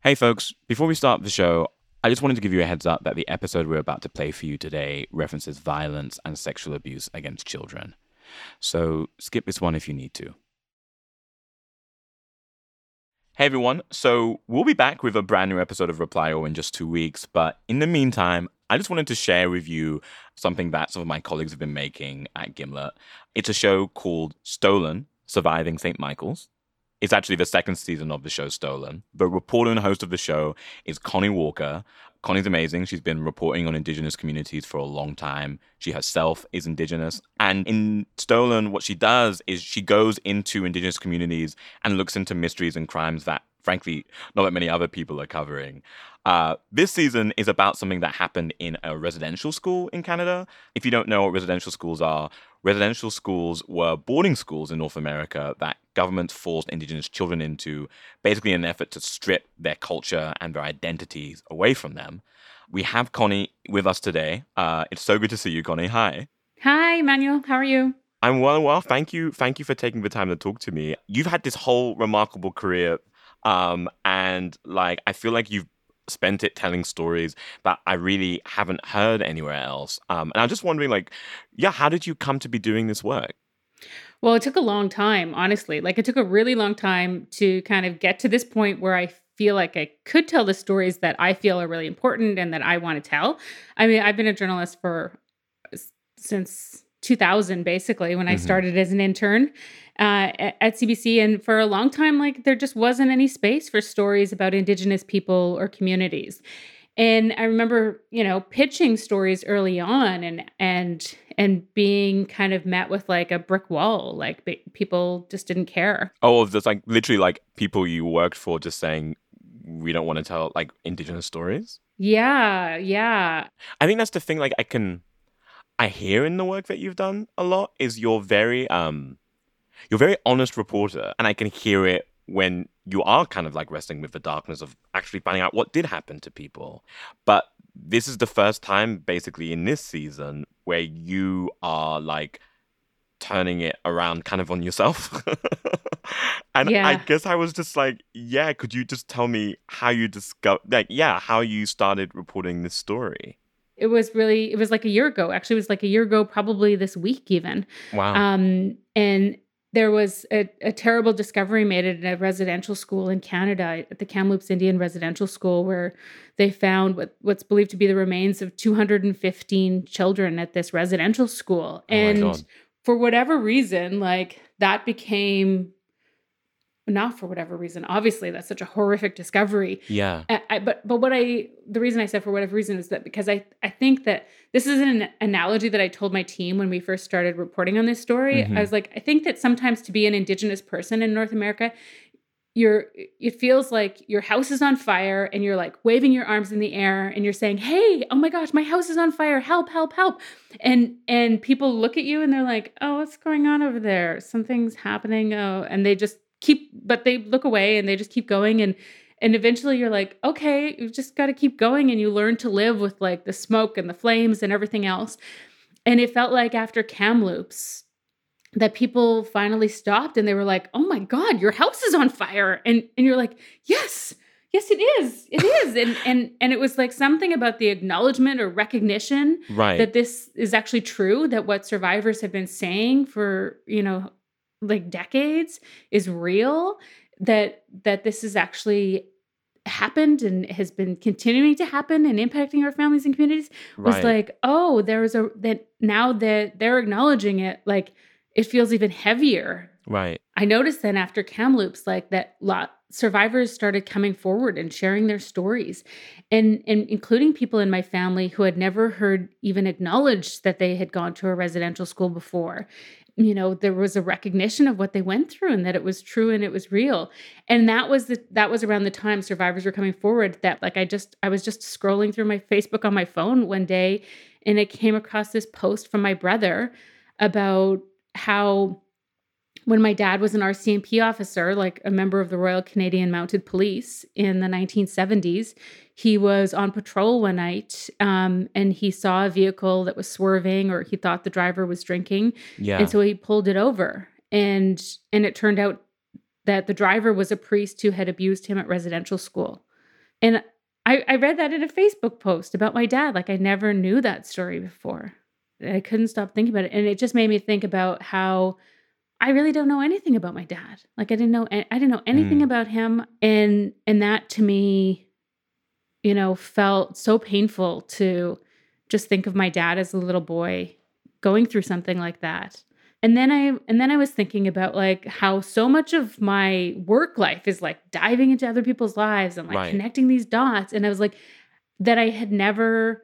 Hey folks, before we start the show, I just wanted to give you a heads up that the episode we're about to play for you today references violence and sexual abuse against children. So skip this one if you need to. Hey everyone, so we'll be back with a brand new episode of Reply All in just 2 weeks, but in the meantime, I just wanted to share with you something that some of my colleagues have been making at Gimlet. It's a show called Stolen, Surviving St. Michael's. It's actually the second season of the show Stolen. The reporter and host of the show is Connie Walker. Connie's amazing. She's been reporting on Indigenous communities for a long time. She herself is Indigenous. And in Stolen, what she does is she goes into Indigenous communities and looks into mysteries and crimes that, frankly, not that many other people are covering. This season is about something that happened in a residential school in Canada. If you don't know what residential schools were boarding schools in North America that governments forced Indigenous children into, basically in an effort to strip their culture and their identities away from them. We have Connie with us today. It's so good to see you, Connie. Hi. Hi, Emmanuel. How are you? I'm well. Thank you for taking the time to talk to me. You've had this whole remarkable career, and I feel like you've spent it telling stories that I really haven't heard anywhere else. And I'm just wondering, how did you come to be doing this work? Well, it took a long time, honestly. It took a really long time to kind of get to this point where I feel like I could tell the stories that I feel are really important and that I want to tell. I mean, I've been a journalist since 2000, basically, when I started as an intern at CBC. And for a long time, there just wasn't any space for stories about Indigenous people or communities. And I remember, pitching stories early on and being kind of met with a brick wall. People just didn't care. Oh, there's literally people you worked for just saying, we don't want to tell Indigenous stories. Yeah. I think that's the thing. I hear in the work that you've done a lot is you're very honest reporter, and I can hear it when you are kind of wrestling with the darkness of actually finding out what did happen to people. But this is the first time basically in this season where you are turning it around kind of on yourself. And Yeah. I guess I was just could you just tell me how you how you started reporting this story? It was like a year ago. Actually, it was like a year ago, probably this week even. Wow. And there was a terrible discovery made at a residential school in Canada, at the Kamloops Indian Residential School, where they found what's believed to be the remains of 215 children at this residential school. And for whatever reason, that became... Not for whatever reason. Obviously, that's such a horrific discovery. Yeah. But the reason I said for whatever reason is that because I think that this is an analogy that I told my team when we first started reporting on this story. I was like, I think that sometimes to be an Indigenous person in North America, it feels like your house is on fire and you're waving your arms in the air and you're saying, "Hey, oh my gosh, my house is on fire. Help, help, help." And people look at you and they're like, "Oh, what's going on over there? Something's happening." Oh, and they just but they look away and they just keep going. And eventually you're like, okay, you've just got to keep going. And you learn to live with the smoke and the flames and everything else. And it felt like after Kamloops that people finally stopped and they were like, "Oh my God, your house is on fire." And you're like, yes, it is. And it was something about the acknowledgement or recognition that this is actually true, that what survivors have been saying for, decades is real, that this has actually happened and has been continuing to happen and impacting our families and communities. Was oh, that now that they're acknowledging it, it feels even heavier. Right. I noticed then after Kamloops, survivors started coming forward and sharing their stories, and including people in my family who had never heard even acknowledged that they had gone to a residential school before. There was a recognition of what they went through and that it was true and it was real. And that was around the time survivors were coming forward that I was just scrolling through my Facebook on my phone one day and I came across this post from my brother about how when my dad was an RCMP officer, a member of the Royal Canadian Mounted Police in the 1970s, he was on patrol one night and he saw a vehicle that was swerving, or he thought the driver was drinking. Yeah. And so he pulled it over. And it turned out that the driver was a priest who had abused him at residential school. And I read that in a Facebook post about my dad. Like, I never knew that story before. I couldn't stop thinking about it. And it just made me think about how I really don't know anything about my dad. Like, I didn't know anything about him. And that to me, felt so painful to just think of my dad as a little boy going through something like that. And then I was thinking about like how so much of my work life is like diving into other people's lives and like Right. connecting these dots. And I was like, that I had never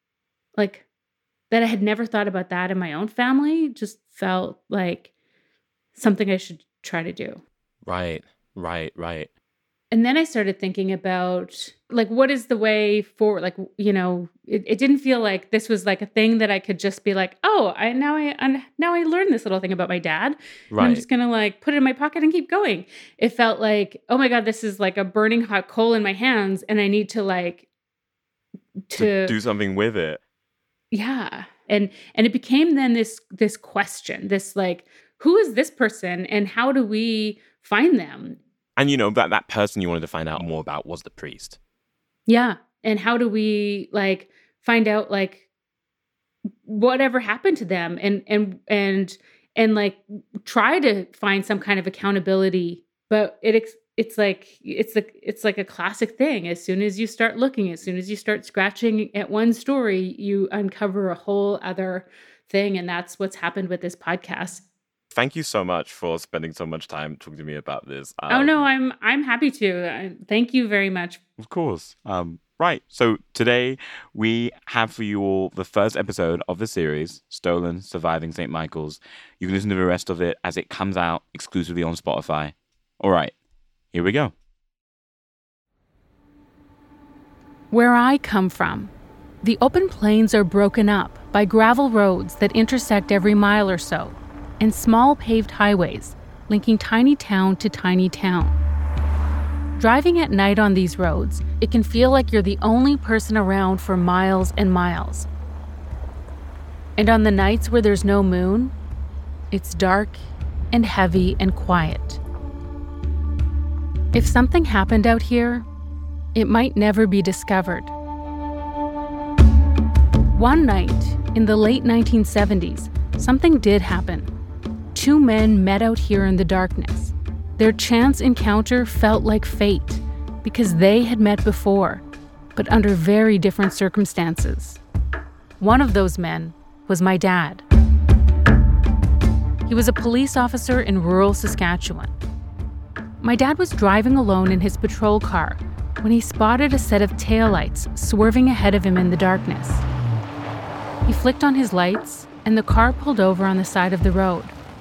thought about that in my own family just felt like something I should try to do. Right. And then I started thinking about like, what is the way forward? Like, it didn't feel like this was like a thing that I could just be like, oh, now I learned this little thing about my dad. And I'm Right. just going to like put it in my pocket and keep going. It felt like, oh my God, this is like a burning hot coal in my hands. And I need to like, To do something with it. yeah. And it became then this question, this like, who is this person and how do we find them? And that person you wanted to find out more about was the priest. Yeah. And how do we like find out like whatever happened to them and like try to find some kind of accountability. But it's like a classic thing. As soon as you start looking, as soon as you start scratching at one story, you uncover a whole other thing. And that's what's happened with this podcast. Thank you so much for spending so much time talking to me about this. Oh no, I'm happy to. Thank you very much. Of course. Right. So today we have for you all the first episode of the series, Stolen: Surviving St. Michael's. You can listen to the rest of it as it comes out exclusively on Spotify. All right. Here we go. Where I come from, the open plains are broken up by gravel roads that intersect every mile or so, and small paved highways linking tiny town to tiny town. Driving at night on these roads, it can feel like you're the only person around for miles and miles. And on the nights where there's no moon, it's dark and heavy and quiet. If something happened out here, it might never be discovered. One night, in the late 1970s, something did happen. Two men met out here in the darkness. Their chance encounter felt like fate because they had met before, but under very different circumstances. One of those men was my dad. He was a police officer in rural Saskatchewan. My dad was driving alone in his patrol car when he spotted a set of taillights swerving ahead of him in the darkness. He flicked on his lights, and the car pulled over on the side of the road.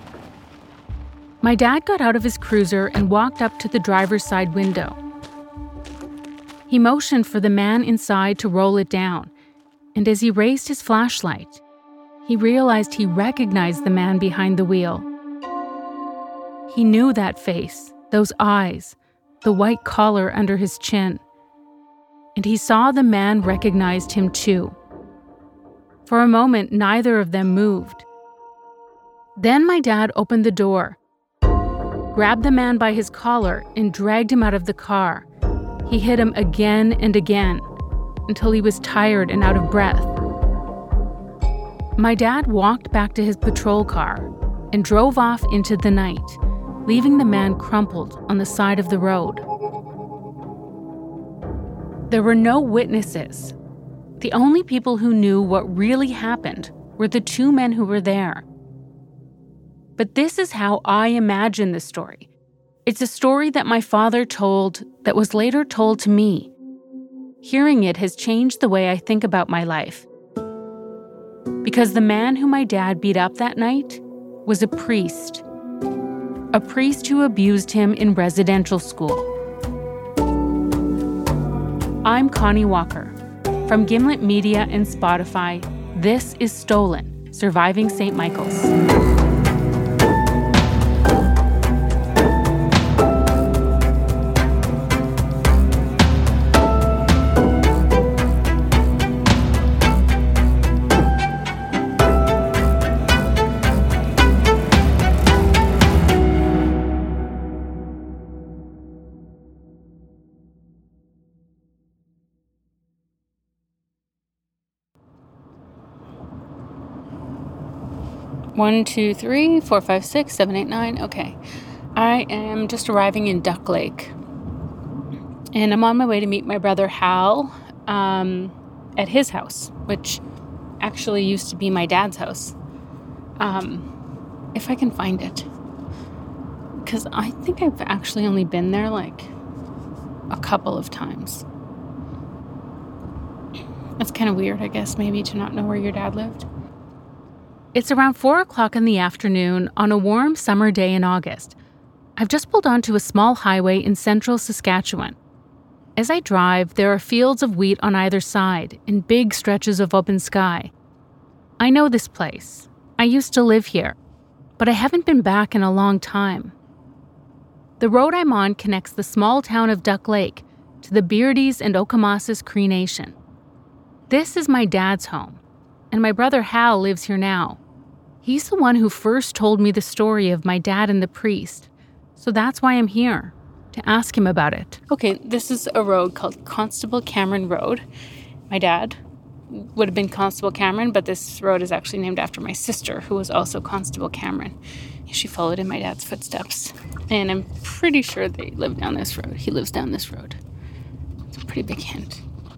My dad got out of his cruiser and walked up to the driver's side window. He motioned for the man inside to roll it down, and as he raised his flashlight, he realized he recognized the man behind the wheel. He knew that face, those eyes, the white collar under his chin. And he saw the man recognized him too. For a moment, neither of them moved. Then my dad opened the door, grabbed the man by his collar, and dragged him out of the car. He hit him again and again, until he was tired and out of breath. My dad walked back to his patrol car and drove off into the night, leaving the man crumpled on the side of the road. There were no witnesses. The only people who knew what really happened were the two men who were there. But this is how I imagine the story. It's a story that my father told that was later told to me. Hearing it has changed the way I think about my life. Because the man who my dad beat up that night was a priest. A priest who abused him in residential school. I'm Connie Walker. From Gimlet Media and Spotify, this is Stolen: Surviving St. Michael's. 1, 2, 3, 4, 5, 6, 7, 8, 9. Okay. I am just arriving in Duck Lake. And I'm on my way to meet my brother Hal at his house, which actually used to be my dad's house. If I can find it. Because I think I've actually only been there like a couple of times. It's kind of weird, I guess, maybe to not know where your dad lived. It's around 4 o'clock in the afternoon on a warm summer day in August. I've just pulled onto a small highway in central Saskatchewan. As I drive, there are fields of wheat on either side and big stretches of open sky. I know this place. I used to live here, but I haven't been back in a long time. The road I'm on connects the small town of Duck Lake to the Beardies and Okamasas Cree Nation. This is my dad's home, and my brother Hal lives here now. He's the one who first told me the story of my dad and the priest, so that's why I'm here, to ask him about it. Okay, this is a road called Constable Cameron Road. My dad would have been Constable Cameron, but this road is actually named after my sister, who was also Constable Cameron. She followed in my dad's footsteps, and I'm pretty sure they live down this road. He lives down this road. It's a pretty big hint.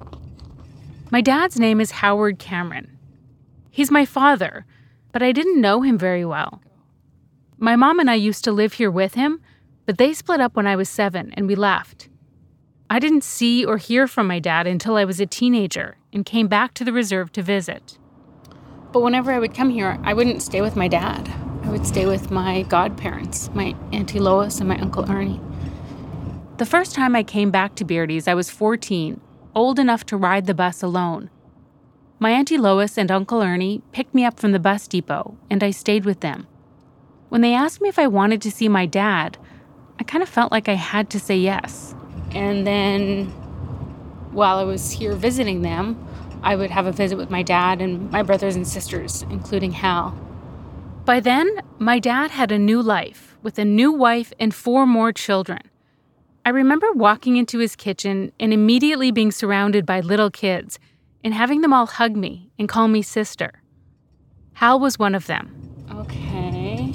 My dad's name is Howard Cameron. He's my father, but I didn't know him very well. My mom and I used to live here with him, but they split up when I was 7 and we left. I didn't see or hear from my dad until I was a teenager and came back to the reserve to visit. But whenever I would come here, I wouldn't stay with my dad. I would stay with my godparents, my Auntie Lois and my Uncle Ernie. The first time I came back to Beardies, I was 14, old enough to ride the bus alone. My Auntie Lois and Uncle Ernie picked me up from the bus depot, and I stayed with them. When they asked me if I wanted to see my dad, I kind of felt like I had to say yes. And then, while I was here visiting them, I would have a visit with my dad and my brothers and sisters, including Hal. By then, my dad had a new life, with a new wife and 4 more children. I remember walking into his kitchen and immediately being surrounded by little kids and having them all hug me and call me sister. Hal was one of them. Okay.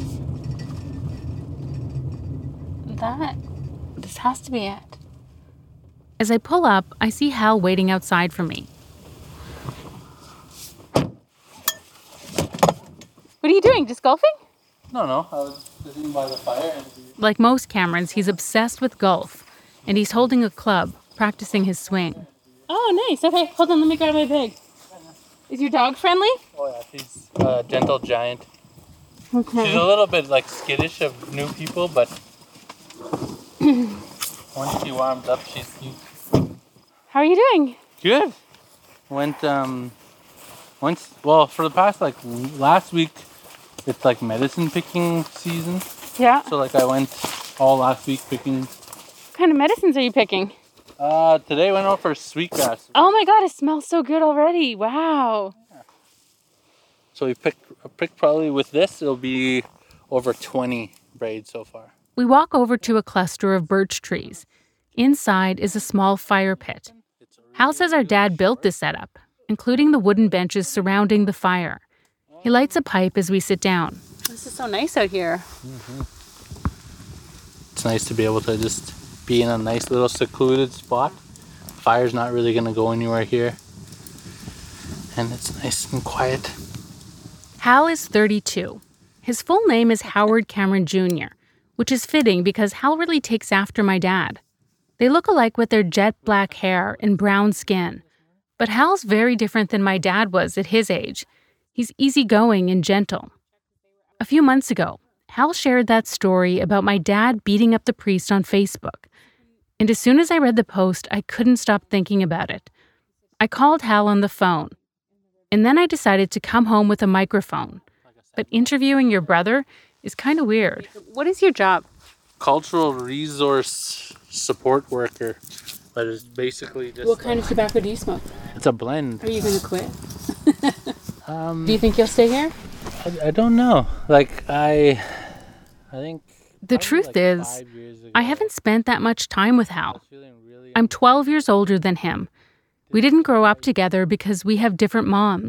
This has to be it. As I pull up, I see Hal waiting outside for me. What are you doing? Just golfing? No, I was sitting by the fire. Like most Camerons, he's obsessed with golf, and he's holding a club, practicing his swing. Oh, nice. Okay, hold on, let me grab my bag. Is your dog friendly? Oh, yeah, she's a gentle giant. Okay. She's a little bit, skittish of new people, but once she warms up, she's cute. How are you doing? Good. For the past, last week, it's medicine picking season. Yeah. So I went all last week picking. What kind of medicines are you picking? Today I went out for sweetgrass. Oh my God, it smells so good already. Wow. Yeah. So we picked probably with this, it'll be over 20 braids so far. We walk over to a cluster of birch trees. Inside is a small fire pit. Hal says our dad built this setup, including the wooden benches surrounding the fire. He lights a pipe as we sit down. This is so nice out here. Mm-hmm. It's nice to be able to just be in a nice little secluded spot. Fire's not really going to go anywhere here. And it's nice and quiet. Hal is 32. His full name is Howard Cameron Jr., which is fitting because Hal really takes after my dad. They look alike with their jet black hair and brown skin. But Hal's very different than my dad was at his age. He's easygoing and gentle. A few months ago, Hal shared that story about my dad beating up the priest on Facebook. And as soon as I read the post, I couldn't stop thinking about it. I called Hal on the phone. And then I decided to come home with a microphone. But interviewing your brother is kind of weird. What is your job? Cultural resource support worker. But it's basically just... What kind of tobacco do you smoke? It's a blend. Are you going to quit? Do you think you'll stay here? I don't know. I think... The truth is, I haven't spent that much time with Hal. I'm 12 years older than him. We didn't grow up together because we have different moms,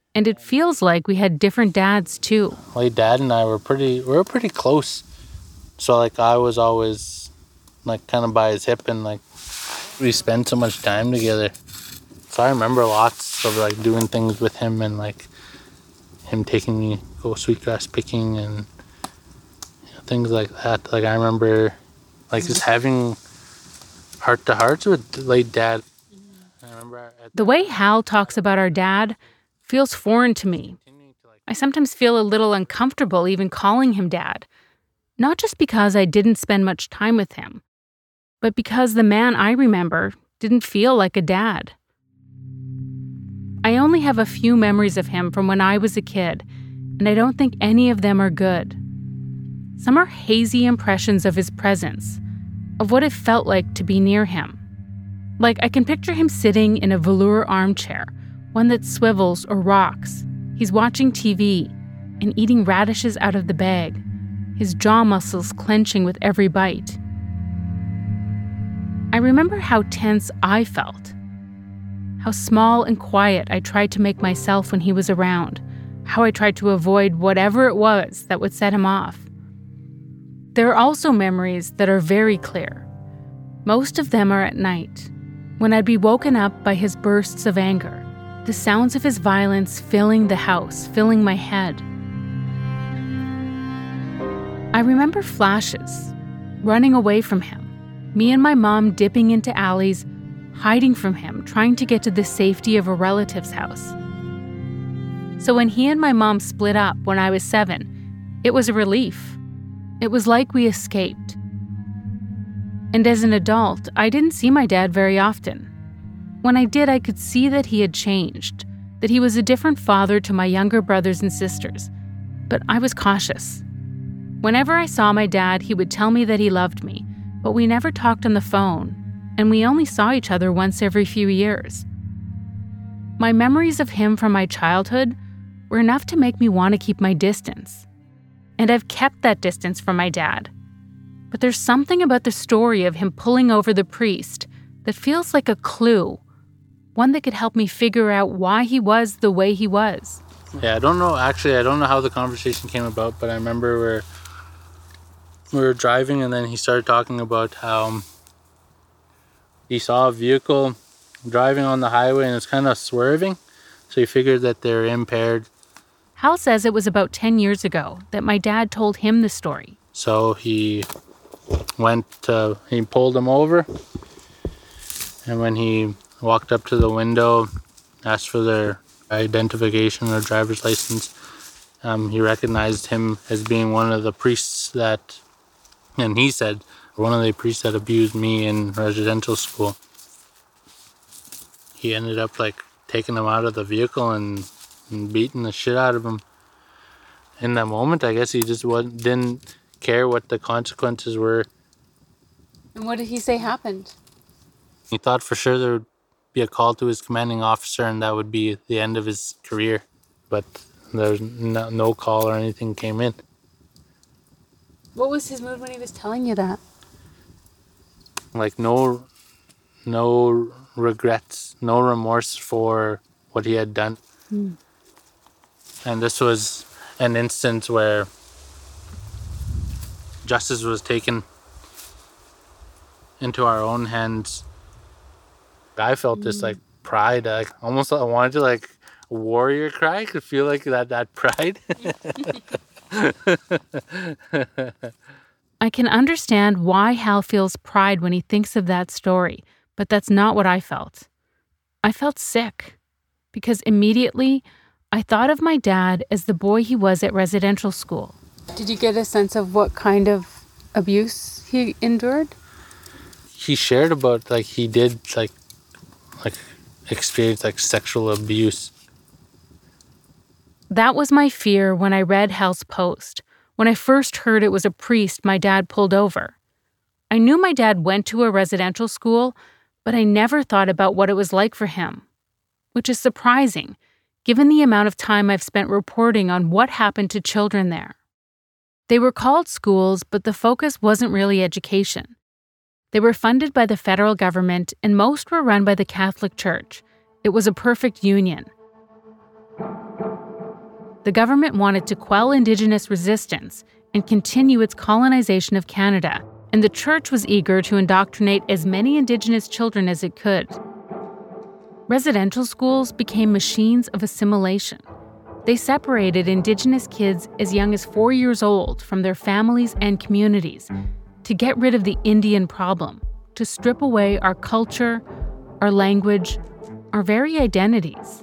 And it feels like we had different dads, too. My dad and I were pretty close. So, like, I was always, like, kind of by his hip, and, like, we spent so much time together. So I remember lots of, like, doing things with him, and, like, him taking me go sweetgrass picking and things like that. Like, I remember, like, just having heart-to-hearts with late dad. I remember the way Hal talks about our dad feels foreign to me. I sometimes feel a little uncomfortable even calling him dad. Not just because I didn't spend much time with him, but because the man I remember didn't feel like a dad. I only have a few memories of him from when I was a kid, and I don't think any of them are good. Some are hazy impressions of his presence, of what it felt like to be near him. Like, I can picture him sitting in a velour armchair, one that swivels or rocks. He's watching TV and eating radishes out of the bag, his jaw muscles clenching with every bite. I remember how tense I felt, how small and quiet I tried to make myself when he was around, how I tried to avoid whatever it was that would set him off. There are also memories that are very clear. Most of them are at night, when I'd be woken up by his bursts of anger, the sounds of his violence filling the house, filling my head. I remember flashes, running away from him, me and my mom dipping into alleys, hiding from him, trying to get to the safety of a relative's house. So when he and my mom split up when I was 7, it was a relief. It was like we escaped. And as an adult, I didn't see my dad very often. When I did, I could see that he had changed, that he was a different father to my younger brothers and sisters. But I was cautious. Whenever I saw my dad, he would tell me that he loved me, but we never talked on the phone, and we only saw each other once every few years. My memories of him from my childhood were enough to make me want to keep my distance. And I've kept that distance from my dad. But there's something about the story of him pulling over the priest that feels like a clue, one that could help me figure out why he was the way he was. Yeah, I don't know how the conversation came about, but I remember we were driving, and then he started talking about how he saw a vehicle driving on the highway and it's kind of swerving, so he figured that they're impaired. Hal says it was about 10 years ago that my dad told him the story. So he pulled him over, and when he walked up to the window, asked for their identification or driver's license, he recognized him as being one of the priests and he said, one of the priests that abused me in residential school. He ended up, like, taking him out of the vehicle and beating the shit out of him. In that moment, I guess he just didn't care what the consequences were. And what did he say happened? He thought for sure there would be a call to his commanding officer and that would be the end of his career. But there's no call or anything came in. What was his mood when he was telling you that? Like, no regrets, no remorse for what he had done. And this was an instance where justice was taken into our own hands. I felt this, like, pride, like, almost I wanted to, like, warrior cry. I could feel like that pride. I can understand why Hal feels pride when he thinks of that story, but that's not what I felt. I felt sick, because immediately I thought of my dad as the boy he was at residential school. Did you get a sense of what kind of abuse he endured? He shared about, like, he did, like experience, like, sexual abuse. That was my fear when I read Hal's post. When I first heard it was a priest my dad pulled over. I knew my dad went to a residential school, but I never thought about what it was like for him. Which is surprising, given the amount of time I've spent reporting on what happened to children there. They were called schools, but the focus wasn't really education. They were funded by the federal government, and most were run by the Catholic Church. It was a perfect union. The government wanted to quell Indigenous resistance and continue its colonization of Canada, and the church was eager to indoctrinate as many Indigenous children as it could. Residential schools became machines of assimilation. They separated Indigenous kids as young as 4 years old from their families and communities to get rid of the Indian problem, to strip away our culture, our language, our very identities.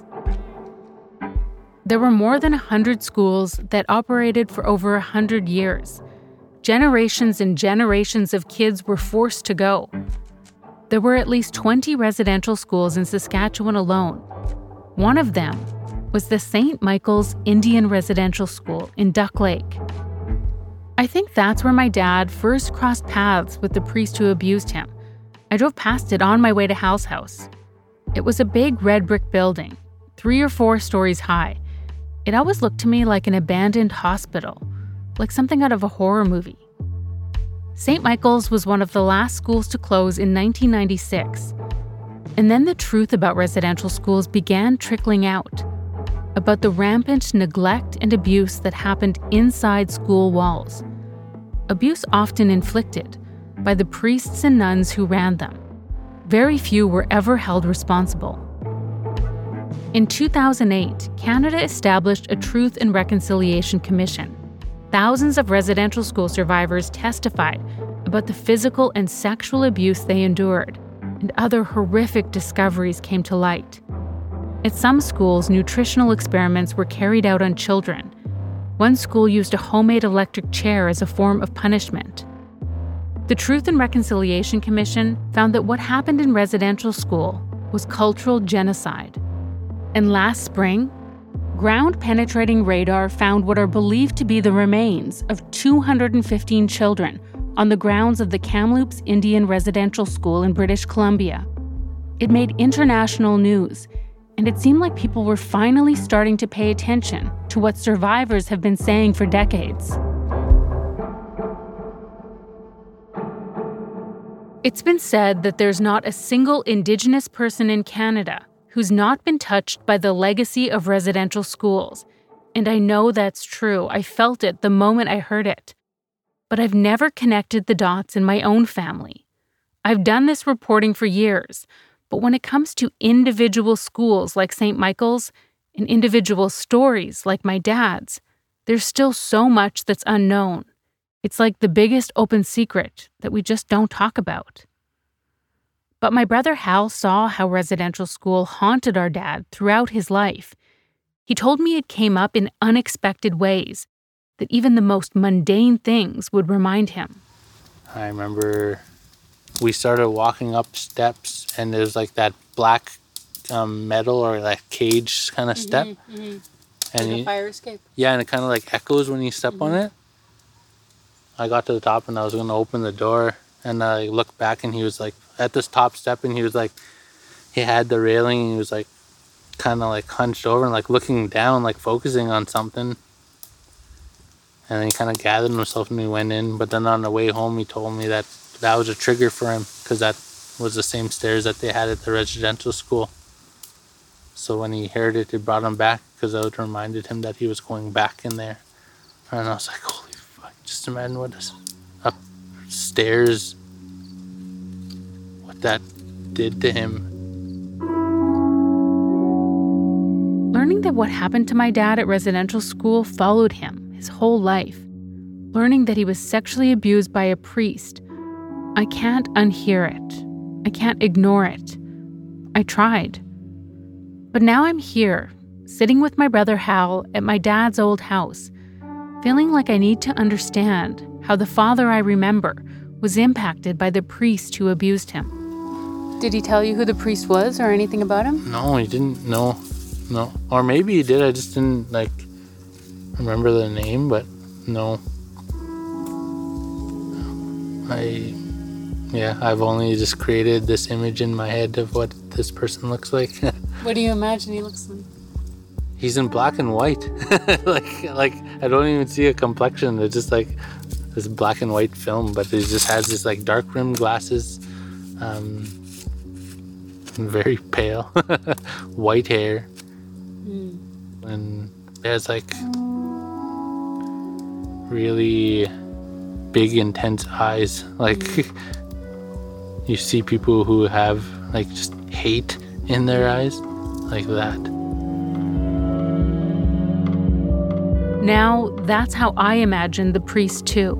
There were more than 100 schools that operated for over 100 years. Generations and generations of kids were forced to go. There were at least 20 residential schools in Saskatchewan alone. One of them was the St. Michael's Indian Residential School in Duck Lake. I think that's where my dad first crossed paths with the priest who abused him. I drove past it on my way to Hal's house. It was a big red brick building, 3 or 4 stories high. It always looked to me like an abandoned hospital, like something out of a horror movie. St. Michael's was one of the last schools to close in 1996. And then the truth about residential schools began trickling out, about the rampant neglect and abuse that happened inside school walls. Abuse often inflicted by the priests and nuns who ran them. Very few were ever held responsible. In 2008, Canada established a Truth and Reconciliation Commission. Thousands of residential school survivors testified about the physical and sexual abuse they endured, and other horrific discoveries came to light. At some schools, nutritional experiments were carried out on children. One school used a homemade electric chair as a form of punishment. The Truth and Reconciliation Commission found that what happened in residential school was cultural genocide. And last spring, ground-penetrating radar found what are believed to be the remains of 215 children on the grounds of the Kamloops Indian Residential School in British Columbia. It made international news, and it seemed like people were finally starting to pay attention to what survivors have been saying for decades. It's been said that there's not a single Indigenous person in Canada who's not been touched by the legacy of residential schools. And I know that's true. I felt it the moment I heard it. But I've never connected the dots in my own family. I've done this reporting for years, but when it comes to individual schools like St. Michael's and individual stories like my dad's, there's still so much that's unknown. It's like the biggest open secret that we just don't talk about. But my brother Hal saw how residential school haunted our dad throughout his life. He told me it came up in unexpected ways, that even the most mundane things would remind him. I remember we started walking up steps, and there's like that black metal or that cage kind of step. And And like a fire escape. yeah, and it kind of like echoes when you step on it. I got to the top and I was going to open the door, and I looked back and he was like at this top step, and he was like, he had the railing and he was like kind of like hunched over and like looking down, like focusing on something. And then he kind of gathered himself and we went in. But then on the way home, he told me that that was a trigger for him because that was the same stairs that they had at the residential school. So when he heard it, it brought him back because it reminded him that he was going back in there. And I was like, holy fuck, just imagine what this upstairs, what that did to him. Learning that what happened to my dad at residential school followed him his whole life. Learning that he was sexually abused by a priest. I can't unhear it. I can't ignore it. I tried. But now I'm here, sitting with my brother Hal at my dad's old house, feeling like I need to understand how the father I remember was impacted by the priest who abused him. Did he tell you who the priest was or anything about him? No, he didn't. No. Or maybe he did. I just didn't like remember the name, but no. I've only just created this image in my head of what this person looks like. What do you imagine he looks like? He's in black and white. like I don't even see a complexion. It's just like this black and white film, but he just has this like dark rimmed glasses, very pale, white hair, and It has like really big, intense eyes. Like you see people who have like just hate in their eyes, like that. Now, that's how I imagine the priest too.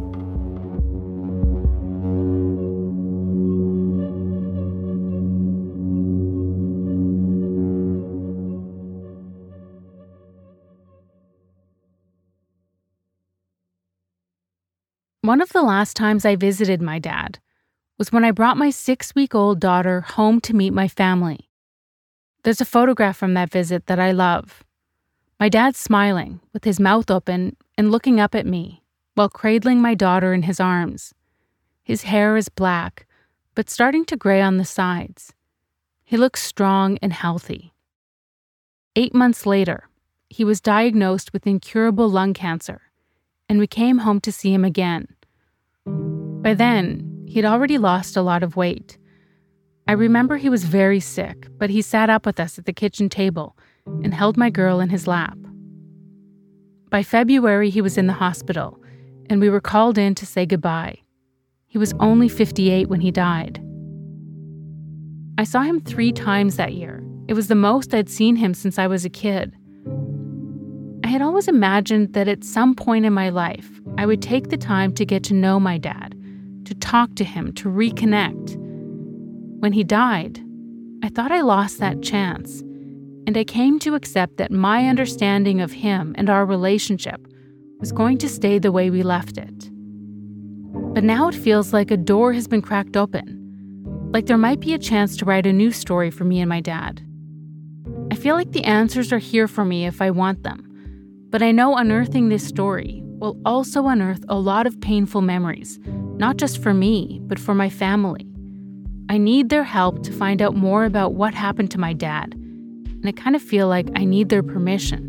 One of the last times I visited my dad was when I brought my 6-week-old daughter home to meet my family. There's a photograph from that visit that I love. My dad's smiling, with his mouth open and looking up at me, while cradling my daughter in his arms. His hair is black, but starting to gray on the sides. He looks strong and healthy. 8 months later, he was diagnosed with incurable lung cancer, and we came home to see him again. By then, he'd already lost a lot of weight. I remember he was very sick, but he sat up with us at the kitchen table and held my girl in his lap. By February, he was in the hospital, and we were called in to say goodbye. He was only 58 when he died. I saw him 3 times that year. It was the most I'd seen him since I was a kid. I had always imagined that at some point in my life, I would take the time to get to know my dad, to talk to him, to reconnect. When he died, I thought I lost that chance, and I came to accept that my understanding of him and our relationship was going to stay the way we left it. But now it feels like a door has been cracked open, like there might be a chance to write a new story for me and my dad. I feel like the answers are here for me if I want them, but I know unearthing this story will also unearth a lot of painful memories, not just for me, but for my family. I need their help to find out more about what happened to my dad, and I kind of feel like I need their permission.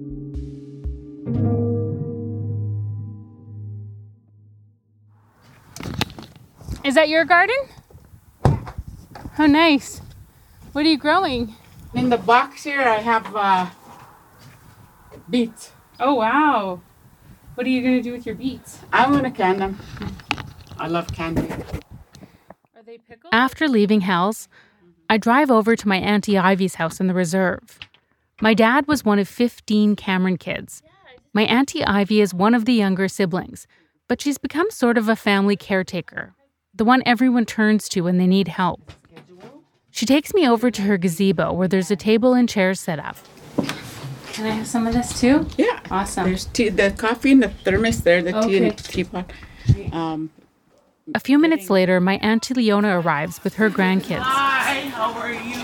Is that your garden? Oh, nice. What are you growing? In the box here, I have beets. Oh, wow. What are you going to do with your beets? I'm going to can them. I love candy. Are they pickled? After leaving Hell's, I drive over to my Auntie Ivy's house in the reserve. My dad was one of 15 Cameron kids. My Auntie Ivy is one of the younger siblings, but she's become sort of a family caretaker, the one everyone turns to when they need help. She takes me over to her gazebo where there's a table and chairs set up. Can I have some of this too? Yeah. Awesome. There's tea, the coffee in the thermos there, the tea Okay. and teapot. A few minutes later, my Auntie Leona arrives with her grandkids. Hi, how are you?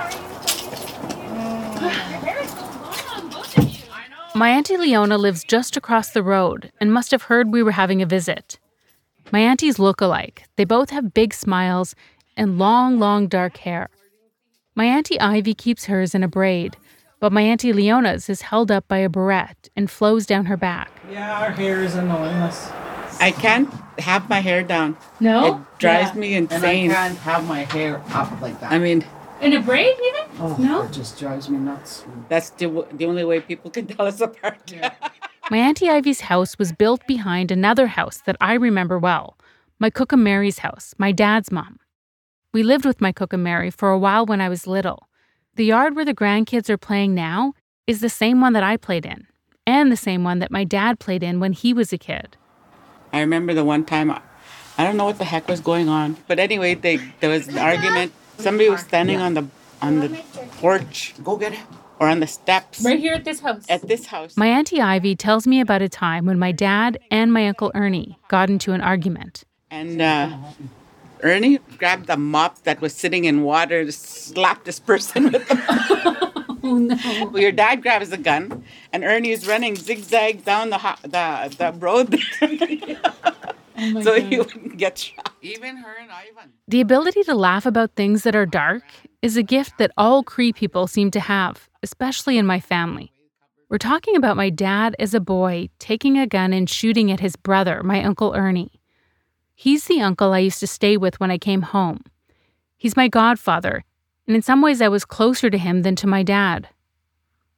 My Auntie Leona lives just across the road and must have heard we were having a visit. My aunties look alike. They both have big smiles and long, long dark hair. My Auntie Ivy keeps hers in a braid, but my Auntie Leona's is held up by a barrette and flows down her back. Yeah, our hair is annoying us. I can't have my hair down. No? It drives me And I insane. can't have my hair up like that. I mean, In a braid, even? oh, No? it just drives me nuts. that's the only way people can tell us apart. My Auntie Ivy's house was built behind another house that I remember well, my Cookham Mary's house, my dad's mom. We lived with my Cookham Mary for a while when I was little. The yard where the grandkids are playing now is the same one that I played in, and the same one that my dad played in when he was a kid. I remember the one time, I don't know what the heck was going on, but anyway, there was an argument. Somebody was standing on the porch Go get it. or on the steps Right here at this house. at this house. My Auntie Ivy tells me about a time when my dad and my Uncle Ernie got into an argument. And Ernie grabbed the mop that was sitting in water to slap this person with it. Oh, no. Well, your dad grabs the gun, and Ernie is running zigzag down the road, Oh my so God. he wouldn't get shot. Even her and Ivan. The ability to laugh about things that are dark is a gift that all Cree people seem to have, especially in my family. We're talking about my dad as a boy taking a gun and shooting at his brother, my Uncle Ernie. He's the uncle I used to stay with when I came home. He's my godfather, and in some ways I was closer to him than to my dad.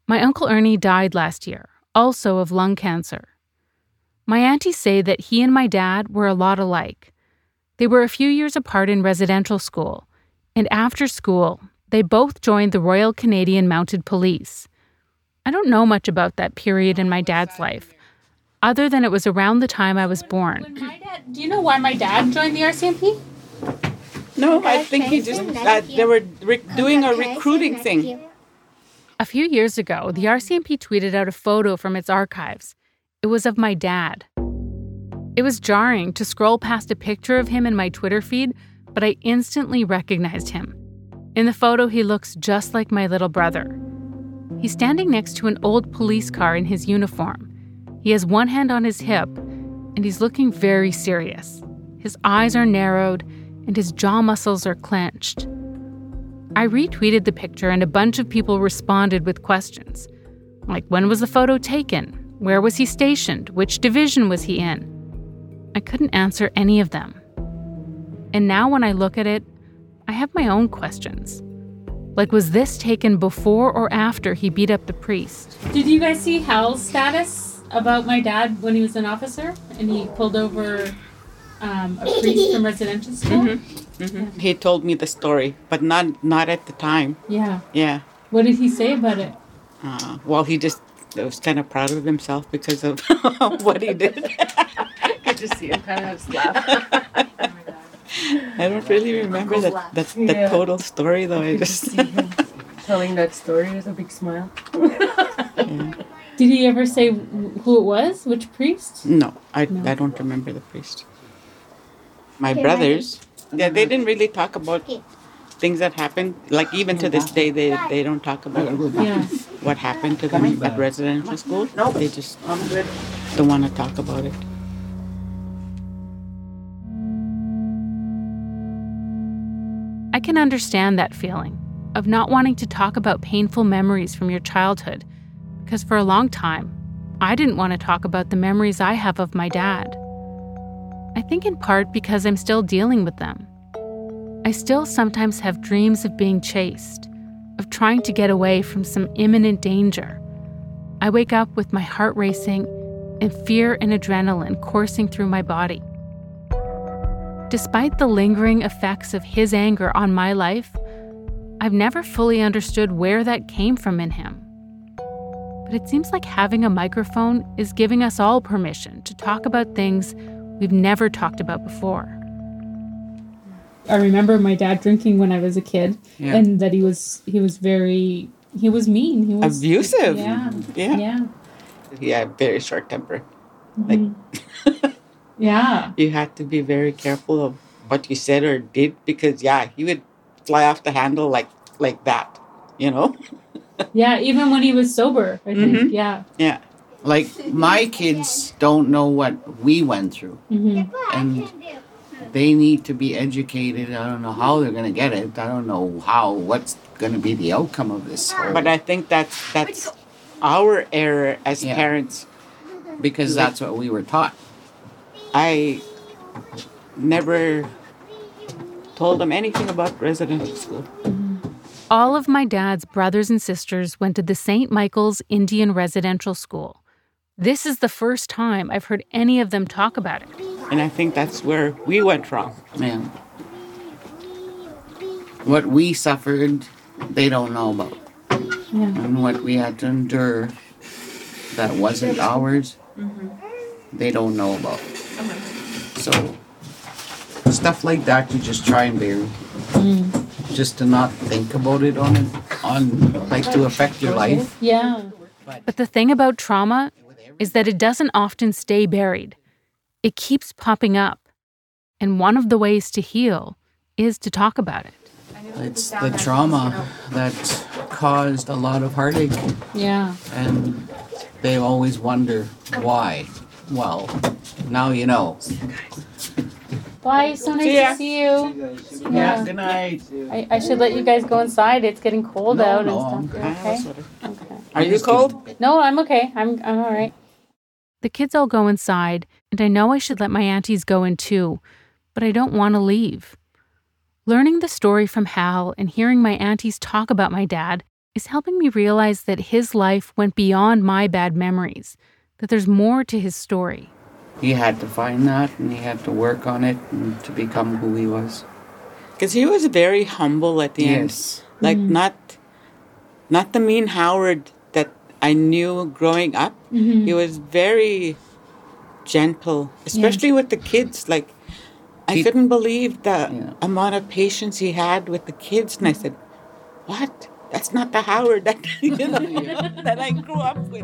My Uncle Ernie died last year, also of lung cancer. My aunties say that he and my dad were a lot alike. They were a few years apart in residential school, and after school, they both joined the Royal Canadian Mounted Police. I don't know much about that period in my dad's life, other than it was around the time I was born. Do you know why my dad joined the RCMP? No, I think he just, they were doing a recruiting thing. A few years ago, the RCMP tweeted out a photo from its archives. It was of my dad. It was jarring to scroll past a picture of him in my Twitter feed, but I instantly recognized him. In the photo, he looks just like my little brother. He's standing next to an old police car in his uniform. He has one hand on his hip, and he's looking very serious. His eyes are narrowed, and his jaw muscles are clenched. I retweeted the picture, and a bunch of people responded with questions. Like, when was the photo taken? Where was he stationed? Which division was he in? I couldn't answer any of them. And now when I look at it, I have my own questions. Like, was this taken before or after he beat up the priest? Did you guys see Hal's status about my dad when he was an officer and he pulled over a priest from residential school? Mm-hmm. Mm-hmm. He told me the story, but not at the time. Yeah. Yeah. What did he say about it? Well, he just was kind of proud of himself because of what he did. I just see him kind of just laugh. I don't really remember the total story, though. I just see him telling that story with a big smile. Yeah. Did he ever say who it was? Which priest? No, I don't remember the priest. My brothers, they didn't really talk about things that happened. Like, even to this day, they don't talk about what happened to them at residential school. No, they just don't want to talk about it. I can understand that feeling of not wanting to talk about painful memories from your childhood, because for a long time, I didn't want to talk about the memories I have of my dad. I think in part because I'm still dealing with them. I still sometimes have dreams of being chased, of trying to get away from some imminent danger. I wake up with my heart racing and fear and adrenaline coursing through my body. Despite the lingering effects of his anger on my life, I've never fully understood where that came from in him. But it seems like having a microphone is giving us all permission to talk about things we've never talked about before. I remember my dad drinking when I was a kid, and that he was mean. He was abusive. Yeah. He had very short temper. Mm-hmm. Like, yeah. You had to be very careful of what you said or did because, he would fly off the handle like that, you know? Yeah, even when he was sober, I think. Mm-hmm. Yeah. Yeah. Like, my kids don't know what we went through. Mm-hmm. And they need to be educated. I don't know how they're going to get it. I don't know what's going to be the outcome of this. But I think that's our error as parents. Because that's what we were taught. I never told them anything about residential school. All of my dad's brothers and sisters went to the St. Michael's Indian Residential School. This is the first time I've heard any of them talk about it. And I think that's where we went wrong. Yeah. What we suffered, they don't know about. Yeah. And what we had to endure that wasn't ours, they don't know about. So, stuff like that you just try and bury. Just to not think about it to affect your life. Yeah. But the thing about trauma is that it doesn't often stay buried. It keeps popping up. And one of the ways to heal is to talk about it. It's the trauma that caused a lot of heartache. Yeah. And they always wonder why. Well, now you know. Bye, so nice to see you. Yeah, good night. I should let you guys go inside. It's getting cold out no, and stuff. You're okay? Okay. Are you cold? No, I'm okay. I'm all right. The kids all go inside, and I know I should let my aunties go in too, but I don't want to leave. Learning the story from Hal and hearing my aunties talk about my dad is helping me realize that his life went beyond my bad memories, that there's more to his story. He had to find that, and he had to work on it and to become who he was. Because he was very humble at the end. Like, not the mean Howard that I knew growing up. He was very gentle, especially with the kids. Like, I couldn't believe the amount of patience he had with the kids. And I said, what? That's not the Howard that, that I grew up with.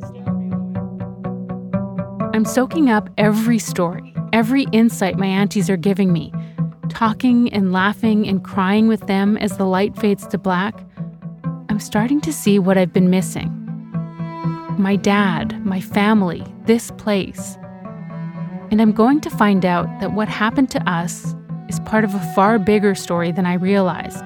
I'm soaking up every story, every insight my aunties are giving me, talking and laughing and crying with them as the light fades to black. I'm starting to see what I've been missing. My dad, my family, this place. And I'm going to find out that what happened to us is part of a far bigger story than I realized.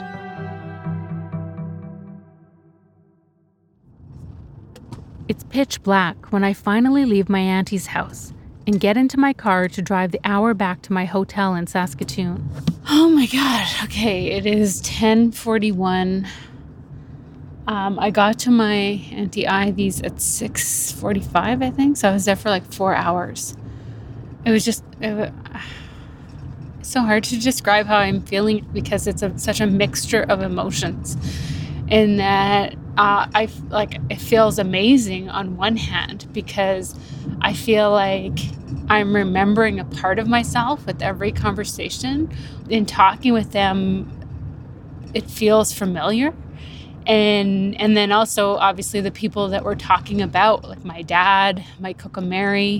It's pitch black when I finally leave my auntie's house and get into my car to drive the hour back to my hotel in Saskatoon. Oh my God. Okay, it is 10:41. I got to my Auntie Ivy's at 6:45, I think. So I was there for like 4 hours. It was just it's so hard to describe how I'm feeling because it's such a mixture of emotions. In that it feels amazing on one hand because I feel like I'm remembering a part of myself with every conversation. In talking with them, it feels familiar. And then also, obviously, the people that we're talking about, like my dad, my Kukumeri,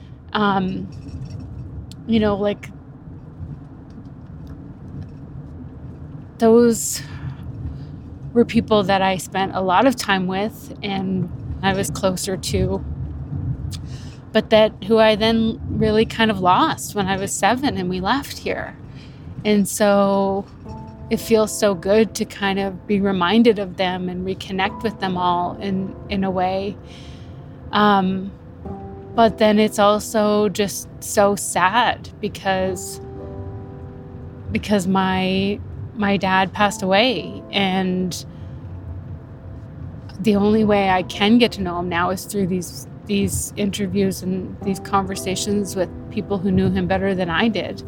like those were people that I spent a lot of time with and I was closer to, but who I then really kind of lost when I was 7 and we left here. And so it feels so good to kind of be reminded of them and reconnect with them all in a way. But then it's also just so sad because my dad passed away, and the only way I can get to know him now is through these interviews and these conversations with people who knew him better than I did.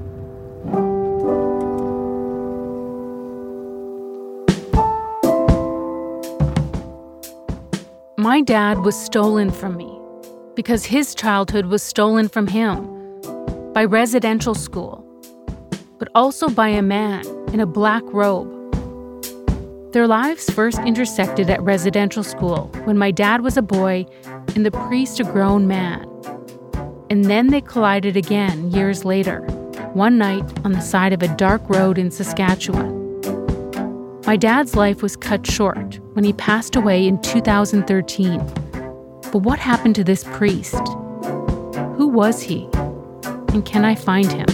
My dad was stolen from me because his childhood was stolen from him by residential school, but also by a man in a black robe. Their lives first intersected at residential school when my dad was a boy and the priest a grown man. And then they collided again years later, one night on the side of a dark road in Saskatchewan. My dad's life was cut short when he passed away in 2013. But what happened to this priest? Who was he? And can I find him?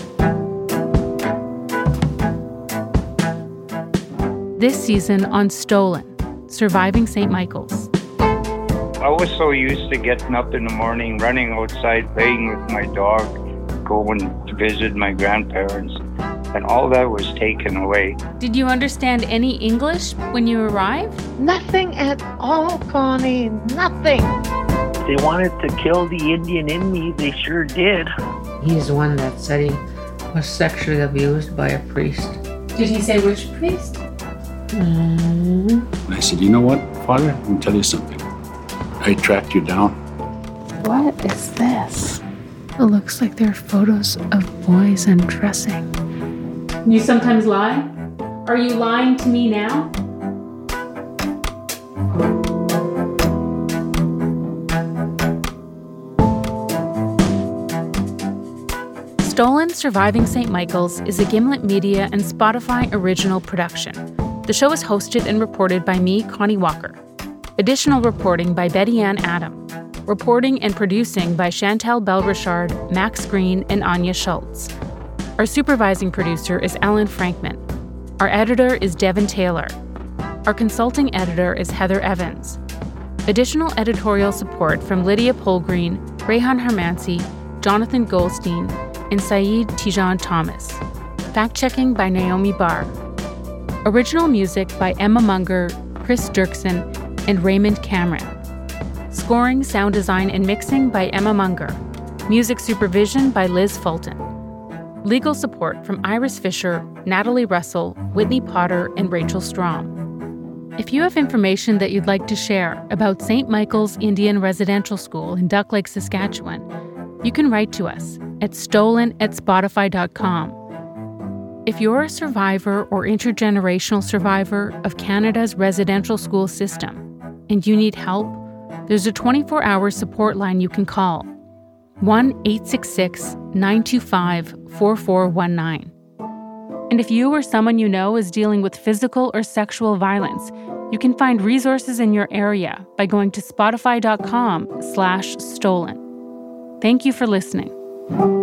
This season on Stolen, Surviving St. Michael's. I was so used to getting up in the morning, running outside, playing with my dog, going to visit my grandparents, and all that was taken away. Did you understand any English when you arrived? Nothing at all, Connie. Nothing. They wanted to kill the Indian in me. They sure did. He's the one that said he was sexually abused by a priest. Did he say which priest? I said, you know what, Father? I'm going to tell you something. I tracked you down. What is this? It looks like there are photos of boys undressing. You sometimes lie? Are you lying to me now? Stolen, Surviving St. Michael's is a Gimlet Media and Spotify original production. The show is hosted and reported by me, Connie Walker. Additional reporting by Betty Ann Adam. Reporting and producing by Chantel Bell-Richard, Max Green, and Anya Schultz. Our supervising producer is Ellen Frankman. Our editor is Devin Taylor. Our consulting editor is Heather Evans. Additional editorial support from Lydia Polgreen, Rehan Hermansi, Jonathan Goldstein, and Saeed Tijan Thomas. Fact-checking by Naomi Barr. Original music by Emma Munger, Chris Dirksen and Raymond Cameron. Scoring, sound design, and mixing by Emma Munger. Music supervision by Liz Fulton. Legal support from Iris Fisher, Natalie Russell, Whitney Potter, and Rachel Strom. If you have information that you'd like to share about St. Michael's Indian Residential School in Duck Lake, Saskatchewan, you can write to us at stolen@spotify.com. If you're a survivor or intergenerational survivor of Canada's residential school system and you need help, there's a 24-hour support line you can call, 1-866-925-4419. And if you or someone you know is dealing with physical or sexual violence, you can find resources in your area by going to spotify.com/stolen. Thank you for listening.